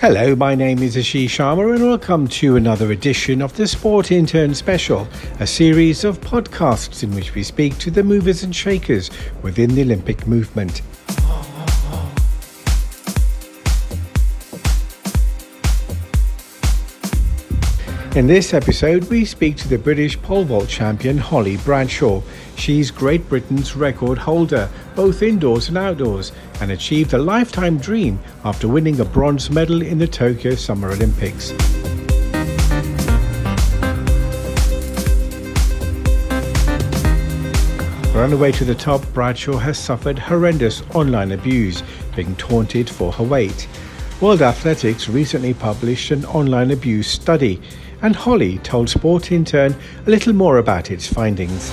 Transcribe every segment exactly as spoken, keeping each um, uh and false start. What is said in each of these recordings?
Hello, my name is Ashish Sharma and welcome to another edition of the Sport Intern Special, a series of podcasts in which we speak to the movers and shakers within the Olympic movement. In this episode, we speak to the British pole vault champion Holly Bradshaw. She's Great Britain's record holder, both indoors and outdoors, and achieved a lifetime dream after winning a bronze medal in the Tokyo Summer Olympics. On the way to the top, Bradshaw has suffered horrendous online abuse, being taunted for her weight. World Athletics recently published an online abuse study, and Holly told Sport Intern a little more about its findings.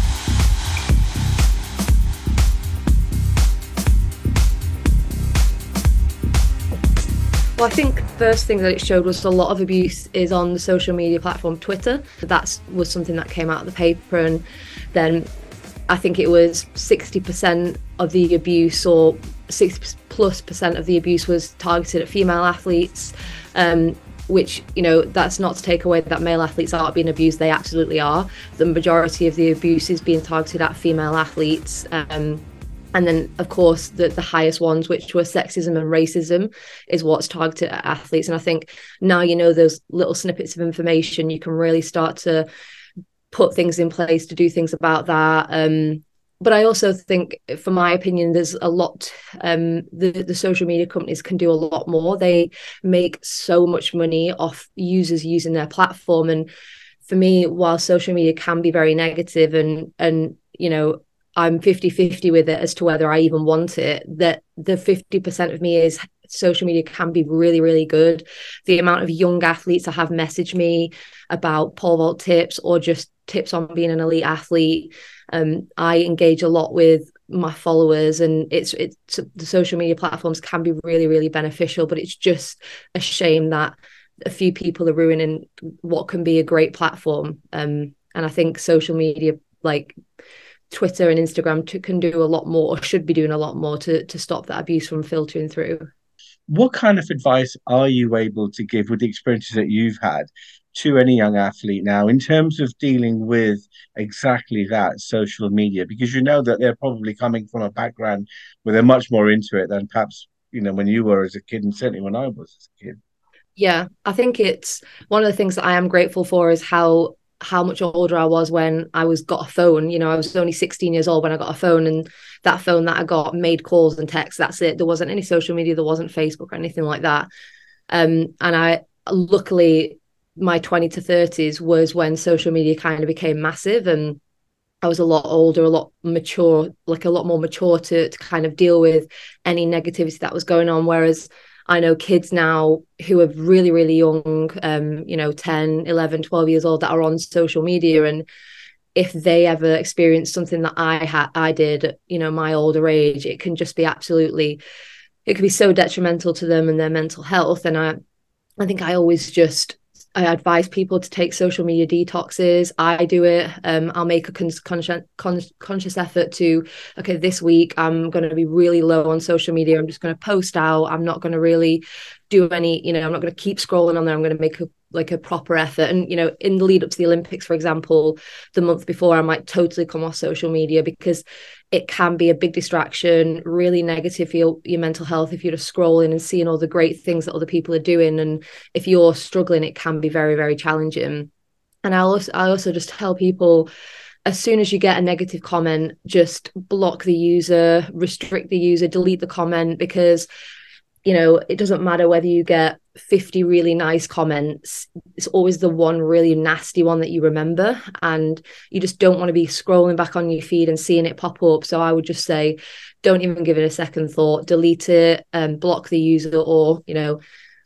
Well, I think first thing that it showed was a lot of abuse is on the social media platform Twitter. That was something that came out of the paper, and then I think it was sixty percent of the abuse, or sixty plus percent of the abuse, was targeted at female athletes, um, which, you know, that's not to take away that male athletes aren't being abused. They absolutely are. The majority of the abuse is being targeted at female athletes. Um, and then, of course, the, the highest ones, which were sexism and racism, is what's targeted at athletes. And I think now, you know, those little snippets of information, you can really start to put things in place to do things about that. Um, but I also think, for my opinion, there's a lot, um, the, the social media companies can do a lot more. They make so much money off users using their platform. And for me, while social media can be very negative, and, and you know, I'm fifty-fifty with it as to whether I even want it, that the fifty percent of me is social media can be really, really good. The amount of young athletes that have messaged me about pole vault tips or just tips on being an elite athlete. Um, I engage a lot with my followers, and it's it's the social media platforms can be really, really beneficial, but it's just a shame that a few people are ruining what can be a great platform. Um, and I think social media like Twitter and Instagram to, can do a lot more, or should be doing a lot more to to stop that abuse from filtering through. What kind of advice are you able to give with the experiences that you've had to any young athlete now in terms of dealing with exactly that, social media? Because you know that they're probably coming from a background where they're much more into it than perhaps, you know, when you were as a kid, and certainly when I was as a kid. Yeah, I think it's one of the things that I am grateful for is how how much older I was when I was got a phone. You know, I was only sixteen years old when I got a phone, and that phone that I got made calls and texts. That's it. There wasn't any social media. There wasn't Facebook or anything like that. Um, and I luckily, my twenty to thirties was when social media kind of became massive, and I was a lot older, a lot mature, like a lot more mature to to kind of deal with any negativity that was going on. Whereas I know kids now who are really, really young, um, you know, ten, eleven, twelve years old, that are on social media. And if they ever experience something that I had, I did, at, you know, my older age, it can just be absolutely, it could be so detrimental to them and their mental health. And I, I think I always just, I advise people to take social media detoxes. I do it. Um, I'll make a con- conscious, con- conscious effort to, okay, this week I'm going to be really low on social media. I'm just going to post out. I'm not going to really do any, you know, I'm not going to keep scrolling on there. I'm going to make a like a proper effort. And, you know, in the lead up to the Olympics, for example, the month before, I might totally come off social media because it can be a big distraction, really negative for your, your mental health if you're just scrolling and seeing all the great things that other people are doing. And if you're struggling, it can be very, very challenging. And I also, I also just tell people, as soon as you get a negative comment, just block the user, restrict the user, delete the comment, because, you know, it doesn't matter whether you get fifty really nice comments. It's always the one really nasty one that you remember, and you just don't want to be scrolling back on your feed and seeing it pop up. So I would just say, don't even give it a second thought, delete it, and block the user, or, you know,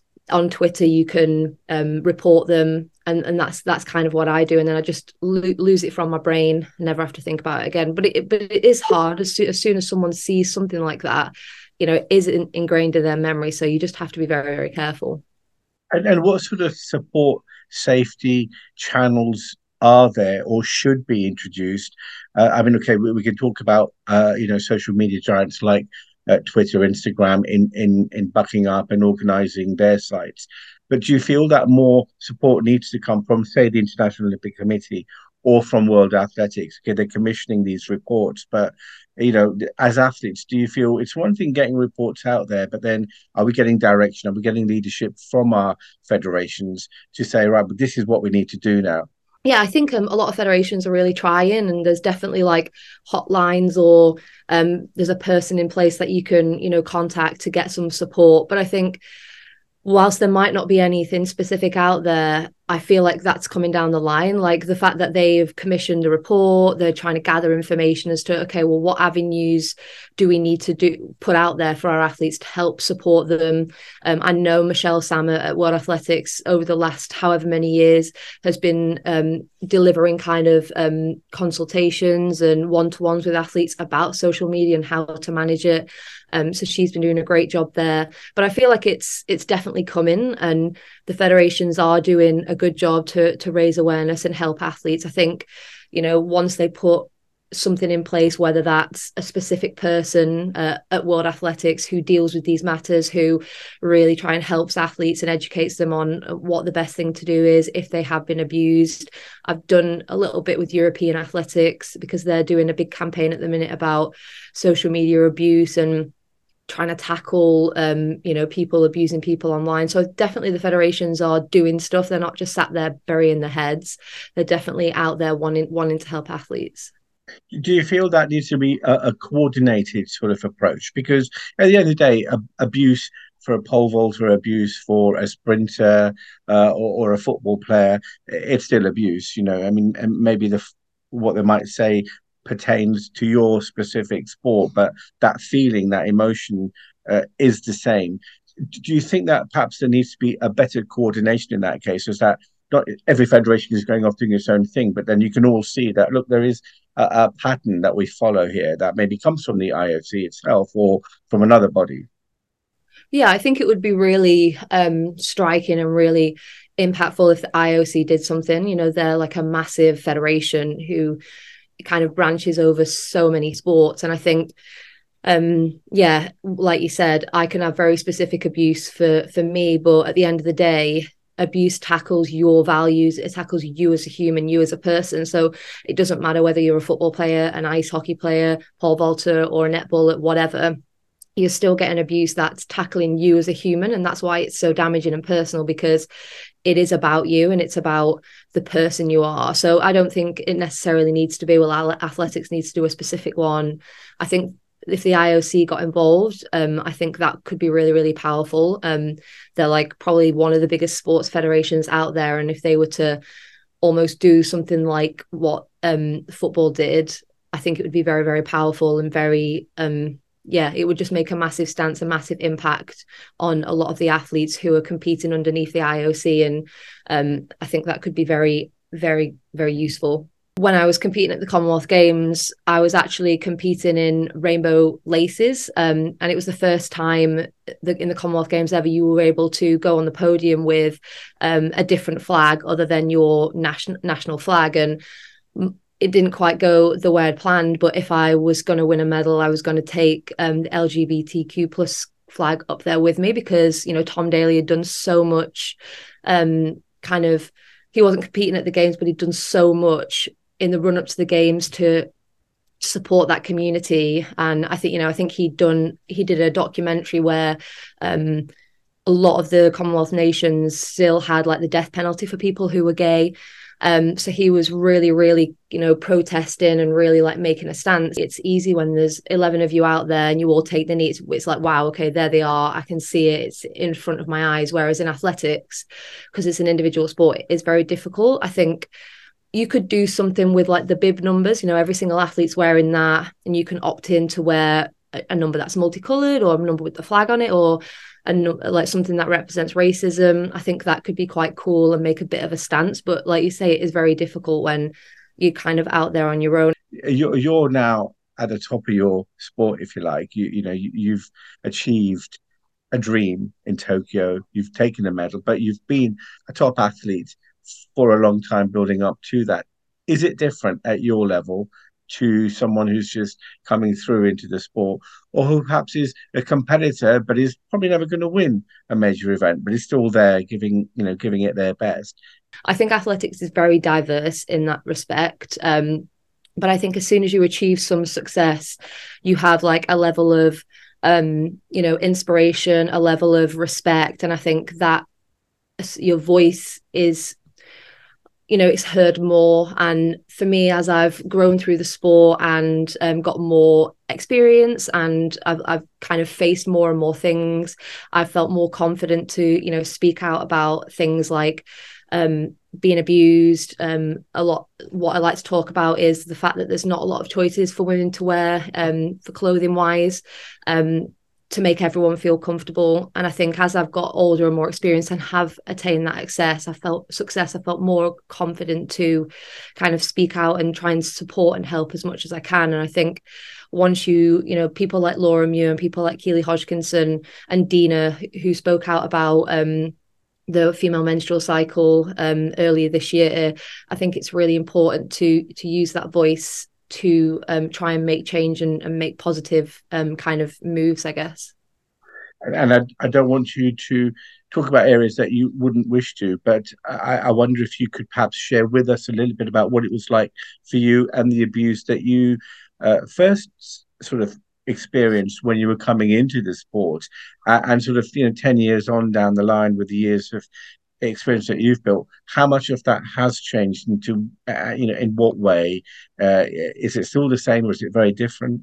on Twitter you can um, report them, and and that's that's kind of what I do, and then I just lo- lose it from my brain, never have to think about it again. But it but it is hard as, so- as soon as someone sees something like that, you know, it is in, ingrained in their memory. So you just have to be very, very careful. And, and what sort of support safety channels are there or should be introduced? Uh, I mean, okay, we, we can talk about, uh, you know, social media giants like uh, Twitter, Instagram in in in bucking up and organising their sites. But do you feel that more support needs to come from, say, the International Olympic Committee or from World Athletics? Okay, they're commissioning these reports, but you know, as athletes, do you feel it's one thing getting reports out there, but then are we getting direction? Are we getting leadership from our federations to say, right, but this is what we need to do now? Yeah, I think um, a lot of federations are really trying, and there's definitely like hotlines, or um, there's a person in place that you can, you know, contact to get some support. But I think whilst there might not be anything specific out there, I feel like that's coming down the line. Like the fact that they've commissioned a report, they're trying to gather information as to, okay, well, what avenues do we need to do put out there for our athletes to help support them? Um, I know Michelle Sammer at World Athletics over the last however many years has been um, delivering kind of um, consultations and one-to-ones with athletes about social media and how to manage it. Um, so she's been doing a great job there. But I feel like it's it's definitely coming, and the federations are doing a good job to to raise awareness and help athletes. I think, you know, once they put something in place, whether that's a specific person uh, at World Athletics who deals with these matters, who really try and helps athletes and educates them on what the best thing to do is if they have been abused. I've done a little bit with European athletics because they're doing a big campaign at the minute about social media abuse and trying to tackle um you know people abusing people online. So definitely the federations are doing stuff. They're not just sat there burying their heads. They're definitely out there wanting wanting to help athletes. Do you feel that needs to be a, a coordinated sort of approach? Because at the end of the day, a, abuse for a pole vaulter, abuse for a sprinter, uh, or, or a football player, it's still abuse. You know, I mean, and maybe the what they might say pertains to your specific sport, but that feeling, that emotion, uh, is the same. Do you think that perhaps there needs to be a better coordination in that case? Is that not every federation is going off doing its own thing, but then you can all see that, look, there is a, a pattern that we follow here that maybe comes from the I O C itself or from another body. Yeah, I think it would be really um striking and really impactful if the I O C did something. You know, they're like a massive federation who kind of branches over so many sports. And I think um yeah, like you said, I can have very specific abuse for for me, but at the end of the day, abuse tackles your values. It tackles you as a human, you as a person. So it doesn't matter whether you're a football player, an ice hockey player, pole vaulter, or a netballer, whatever. You're still getting abuse that's tackling you as a human, and that's why it's so damaging and personal, because it is about you and it's about the person you are. So I don't think it necessarily needs to be, well, athletics needs to do a specific one. I think if the I O C got involved, um, I think that could be really, really powerful. Um, they're like probably one of the biggest sports federations out there, and if they were to almost do something like what um, football did, I think it would be very, very powerful and very, um, yeah, it would just make a massive stance, a massive impact on a lot of the athletes who are competing underneath the I O C. And um, I think that could be very, very, very useful. When I was competing at the Commonwealth Games, I was actually competing in rainbow laces. Um, and it was the first time that in the Commonwealth Games ever you were able to go on the podium with um, a different flag other than your national national flag. And it didn't quite go the way I'd planned, but if I was going to win a medal, I was going to take um, the L G B T Q plus flag up there with me, because, you know, Tom Daley had done so much um, kind of, he wasn't competing at the games, but he'd done so much in the run up to the games to support that community. And I think, you know, I think he'd done, he did a documentary where um, a lot of the Commonwealth nations still had like the death penalty for people who were gay. Um, so he was really, really, you know, protesting and really like making a stance. It's easy when there's eleven of you out there and you all take the knee. It's, it's like, wow, okay, there they are. I can see it. It's in front of my eyes. Whereas in athletics, because it's an individual sport, it's very difficult. I think you could do something with like the bib numbers, you know, every single athlete's wearing that, and you can opt in to wear a, a number that's multicolored or a number with the flag on it, or and like something that represents racism. I think that could be quite cool and make a bit of a stance. But like you say, it is very difficult when you're kind of out there on your own. You're, you're now at the top of your sport, if you like. You, you know, you, you've achieved a dream in Tokyo. You've taken a medal, but you've been a top athlete for a long time building up to that. Is it different at your level? to someone who's just coming through into the sport, or who perhaps is a competitor but is probably never going to win a major event, but is still there giving, you know, giving it their best. I think athletics is very diverse in that respect. Um, but I think as soon as you achieve some success, you have like a level of, um, you know, inspiration, a level of respect. And I think that your voice is, you know, it's heard more. And for me, as I've grown through the sport and um, got more experience, and I've, I've kind of faced more and more things, I've felt more confident to, you know, speak out about things like um, being abused. Um, a lot, what I like to talk about is the fact that there's not a lot of choices for women to wear, um, for clothing wise. Um, to make everyone feel comfortable. And I think as I've got older and more experienced and have attained that success, I felt success, I felt more confident to kind of speak out and try and support and help as much as I can. And I think once you, you know, people like Laura Muir and people like Keely Hodgkinson and Dina, who spoke out about um, the female menstrual cycle um, earlier this year, I think it's really important to to use that voice to um, try and make change and, and make positive um, kind of moves, I guess. And I, I don't want you to talk about areas that you wouldn't wish to, but I, I wonder if you could perhaps share with us a little bit about what it was like for you and the abuse that you uh, first sort of experienced when you were coming into the sport, uh, and sort of, you know, ten years on down the line with the years of experience that you've built, how much of that has changed into, uh, you know, in what way? Uh, is it still the same or is it very different?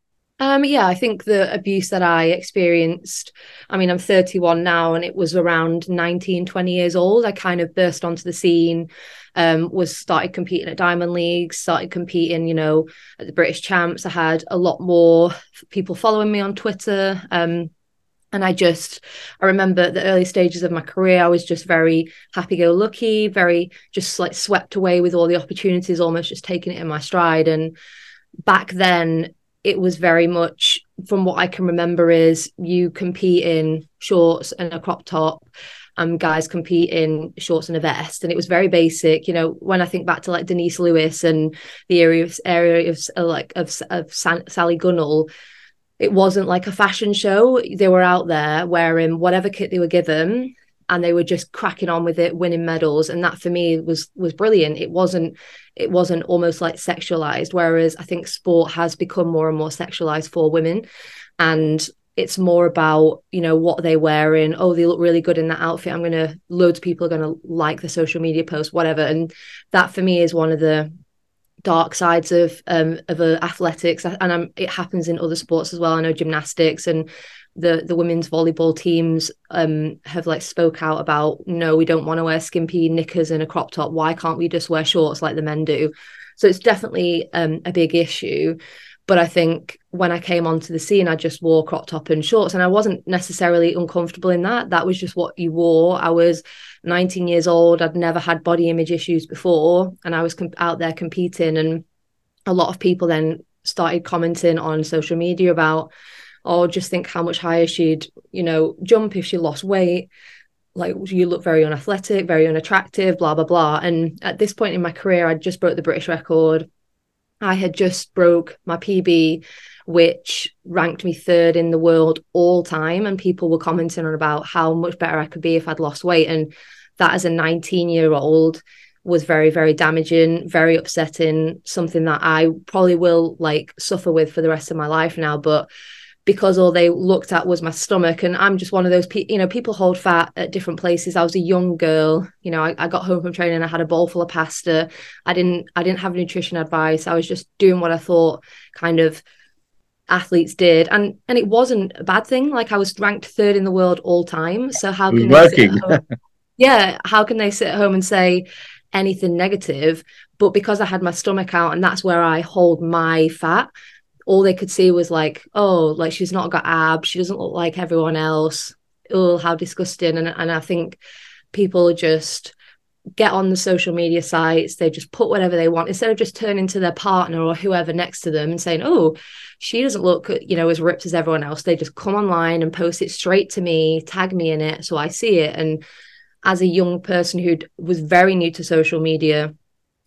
Um, yeah, I think the abuse that I experienced, I mean, I'm thirty-one now, and it was around nineteen, twenty years old. I kind of burst onto the scene, um, was started competing at Diamond Leagues, started competing, you know, at the British Champs. I had a lot more people following me on Twitter. Um, And I just, I remember the early stages of my career, I was just very happy go lucky, very just like swept away with all the opportunities, almost just taking it in my stride. And back then, it was very much, from what I can remember, is you compete in shorts and a crop top, and guys compete in shorts and a vest. And it was very basic. You know, when I think back to like Denise Lewis and the area of, area of like of, of Sally Gunnell, it wasn't like a fashion show. They were out there wearing whatever kit they were given, and they were just cracking on with it, winning medals. And that for me was was brilliant. It wasn't it wasn't almost like sexualized. Whereas I think sport has become more and more sexualized for women. And it's more about, you know, what are they wearing? Oh, they look really good in that outfit. I'm gonna, loads of people are gonna like the social media post, whatever. And that for me is one of the dark sides of um of uh, athletics, and um, it happens in other sports as well. I know gymnastics and the the women's volleyball teams um have like spoke out about, no, we don't want to wear skimpy knickers and a crop top. Why can't we just wear shorts like the men do? So it's definitely um a big issue. But I think when I came onto the scene, I just wore crop top and shorts, and I wasn't necessarily uncomfortable in that. That was just what you wore. I was nineteen years old. I'd never had body image issues before, and I was comp- out there competing. And a lot of people then started commenting on social media about, oh, just think how much higher she'd, you know, jump if she lost weight. Like, you look very unathletic, very unattractive, blah, blah, blah. And at this point in my career, I just broke the British record. I had just broke my P B, which ranked me third in the world all time. And people were commenting on about how much better I could be if I'd lost weight. And that, as a nineteen year old, was very, very damaging, very upsetting, something that I probably will like suffer with for the rest of my life now. But because all they looked at was my stomach, and I'm just one of those people, you know, people hold fat at different places. I was a young girl, you know, I, I got home from training, I had a bowl full of pasta. I didn't, I didn't have nutrition advice. I was just doing what I thought kind of athletes did. And, and it wasn't a bad thing. Like, I was ranked third in the world all time. So how It was can they sit working. at home? Yeah. How can they sit at home and say anything negative? But because I had my stomach out, and that's where I hold my fat, all they could see was like, oh, like, she's not got abs, she doesn't look like everyone else. Oh, how disgusting. And and I think people just get on the social media sites, they just put whatever they want, instead of just turning to their partner or whoever next to them and saying, oh, she doesn't look, you know, as ripped as everyone else. They just come online and post it straight to me, tag me in it so I see it. And as a young person who was very new to social media,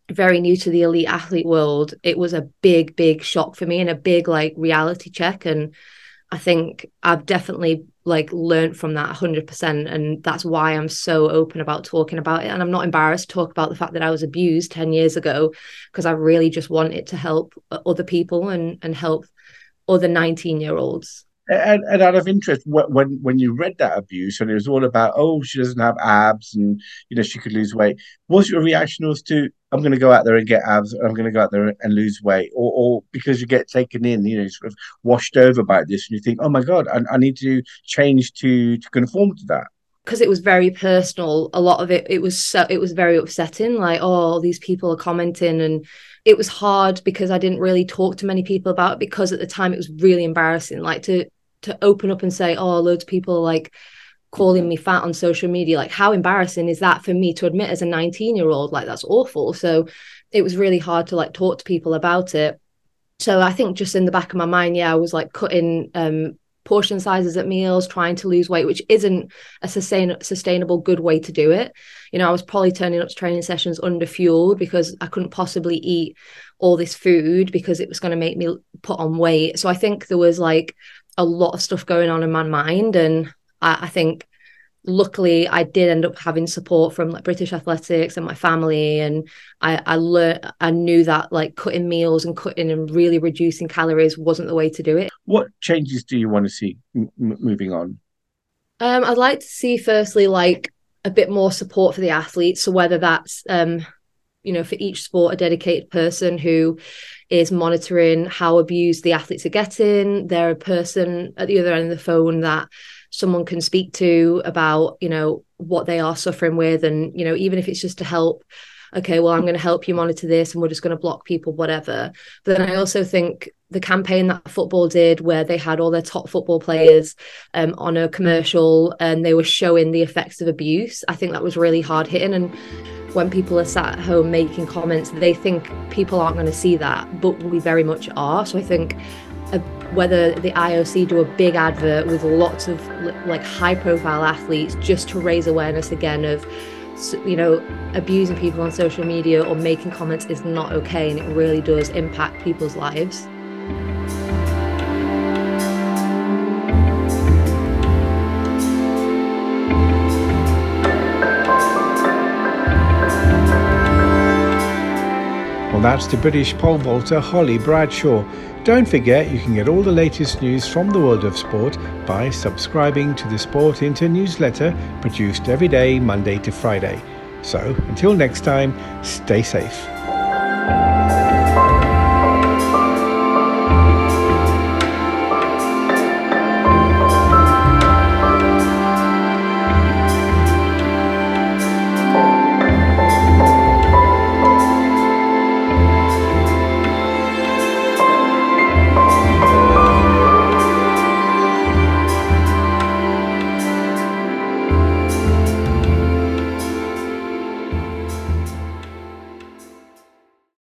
very new to the elite athlete world, it was a big, big shock for me and a big like reality check. And I think I've definitely like learned from that one hundred percent. And that's why I'm so open about talking about it. And I'm not embarrassed to talk about the fact that I was abused ten years ago, because I really just want it to help other people and, and help other nineteen year olds. And, and out of interest, when when you read that abuse and it was all about, oh, she doesn't have abs and you know she could lose weight, was your reaction was to, I'm going to go out there and get abs, I'm going to go out there and lose weight, or or because you get taken in, you know, sort of washed over by this, and you think, oh my God, I, I need to change to to conform to that? Because it was very personal. A lot of it, it was so, it was very upsetting. Like, oh, these people are commenting, and it was hard because I didn't really talk to many people about it, because at the time it was really embarrassing. Like to to open up and say, oh, loads of people like calling me fat on social media. Like, how embarrassing is that for me to admit as a nineteen year old? Like, that's awful. So it was really hard to like talk to people about it. So I think just in the back of my mind, yeah, I was like cutting um portion sizes at meals, trying to lose weight, which isn't a sustain sustainable good way to do it. You know, I was probably turning up to training sessions under fueled because I couldn't possibly eat all this food because it was going to make me put on weight. So I think there was like a lot of stuff going on in my mind. And I, I think luckily I did end up having support from like British Athletics and my family. And I, I learned, I knew that like cutting meals and cutting and really reducing calories wasn't the way to do it. What changes do you want to see m- moving on? Um, I'd like to see firstly like a bit more support for the athletes. So whether that's um, you know, for each sport, a dedicated person who is monitoring how abused the athletes are getting. They're a person at the other end of the phone that someone can speak to about, you know, what they are suffering with. And, you know, even if it's just to help, okay, well, I'm going to help you monitor this and we're just going to block people, whatever. But then I also think the campaign that football did, where they had all their top football players um, on a commercial and they were showing the effects of abuse, I think that was really hard hitting. And when people are sat at home making comments, they think people aren't going to see that, but we very much are. So I think uh, whether the I O C do a big advert with lots of like high profile athletes just to raise awareness again of, you know, abusing people on social media or making comments is not okay, and it really does impact people's lives. Well, that's the British pole vaulter Holly Bradshaw. Don't forget, you can get all the latest news from the world of sport by subscribing to the Sport Inter newsletter produced every day, Monday to Friday. So, until next time, stay safe.